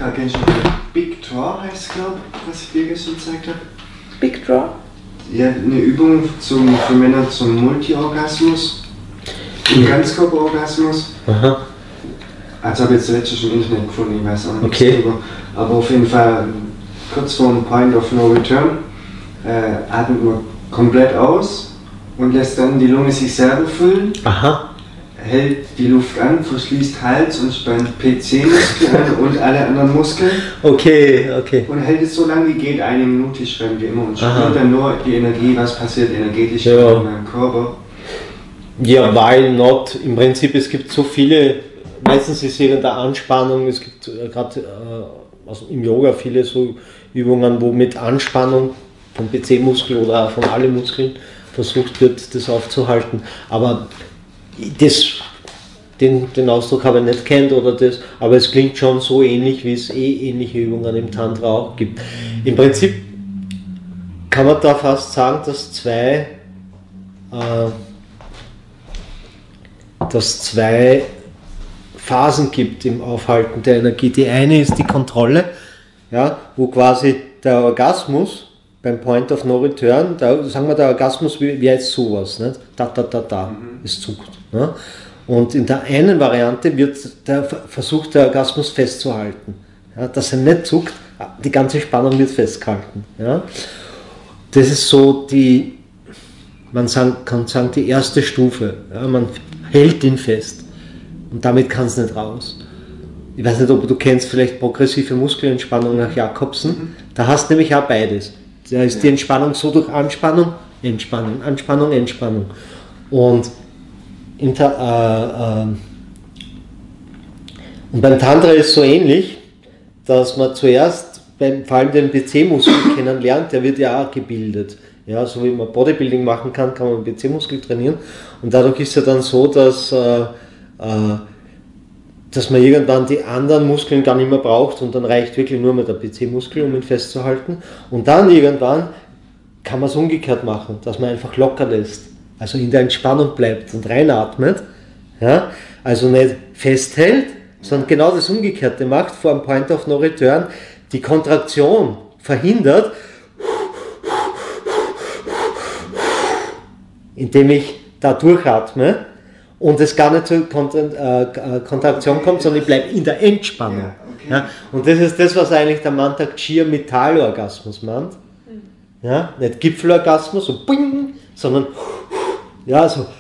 kennst du Big Draw heißt es, glaube ich, was ich dir gestern gezeigt habe? Big Draw? Ja, eine Übung für Männer zum Multi-Orgasmus, zum Ganzkörperorgasmus. Aha. Also habe ich jetzt letztens im Internet gefunden, ich weiß auch nicht drüber. Aber auf jeden Fall kurz vor dem Point of No Return atmet man komplett aus und lässt dann die Lunge sich selber füllen. Aha. Hält die Luft an, verschließt Hals und spannt PC-Muskeln an und alle anderen Muskeln. Okay. Und hält es so lange wie geht, 1 Minute schreiben wir immer und spürt dann nur die Energie, was passiert energetisch in meinem Körper. Ja, why not? Im Prinzip, es gibt so viele, meistens ist irgendeine Anspannung, es gibt gerade also im Yoga viele so Übungen, wo mit Anspannung vom PC-Muskel oder auch von allen Muskeln versucht wird, das aufzuhalten. Aber den Ausdruck habe ich nicht kennt oder das, aber es klingt schon so ähnlich, wie es ähnliche Übungen im Tantra auch gibt. Im Prinzip kann man da fast sagen, dass zwei Phasen gibt im Aufhalten der Energie. Die eine ist die Kontrolle, ja, wo quasi der Orgasmus beim Point of No Return, da sagen wir, der Orgasmus wäre jetzt sowas, nicht? Es zuckt. Ne? Und in der einen Variante wird versucht der Orgasmus festzuhalten, ja, dass er nicht zuckt, die ganze Spannung wird festgehalten. Ja? Das ist so man kann sagen, die erste Stufe. Ja? Man hält ihn fest und damit kann es nicht raus. Ich weiß nicht, ob du kennst vielleicht progressive Muskelentspannung nach Jacobsen. Da hast du nämlich auch beides. Da ist die Entspannung so durch Anspannung, Entspannung, Anspannung, Entspannung. Und beim Tantra ist es so ähnlich, dass man zuerst vor allem den PC-Muskel kennenlernt, der wird ja auch gebildet. Ja, so wie man Bodybuilding machen kann, kann man den PC-Muskel trainieren. Und dadurch ist es ja dann so, dass man irgendwann die anderen Muskeln gar nicht mehr braucht und dann reicht wirklich nur mehr der PC-Muskel, um ihn festzuhalten. Und dann irgendwann kann man es umgekehrt machen, dass man einfach locker lässt, also in der Entspannung bleibt und reinatmet, ja? Also nicht festhält, sondern genau das Umgekehrte macht, vor dem Point of No Return, die Kontraktion verhindert, indem ich da durchatme und es gar nicht zur Kontraktion kommt, sondern ich bleibe in der Entspannung. Ja, okay. Ja, und das ist das, was eigentlich der Mantak Chia Metallorgasmus meint. Ja, nicht Gipfelorgasmus, so bing, sondern ja, so.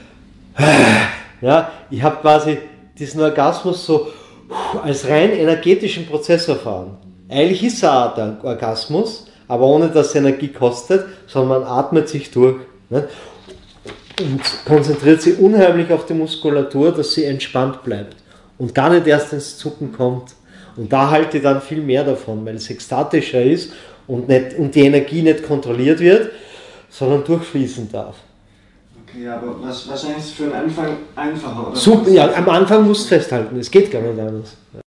Ja, ich habe quasi diesen Orgasmus so als rein energetischen Prozess erfahren. Eigentlich ist er auch der Orgasmus, aber ohne dass es Energie kostet, sondern man atmet sich durch. Ne? Und konzentriert sich unheimlich auf die Muskulatur, dass sie entspannt bleibt und gar nicht erst ins Zucken kommt. Und da halte ich dann viel mehr davon, weil es ekstatischer ist und die Energie nicht kontrolliert wird, sondern durchfließen darf. Okay, aber wahrscheinlich ist für den Anfang einfacher, oder? Super, ja, am Anfang musst du festhalten, es geht gar nicht anders.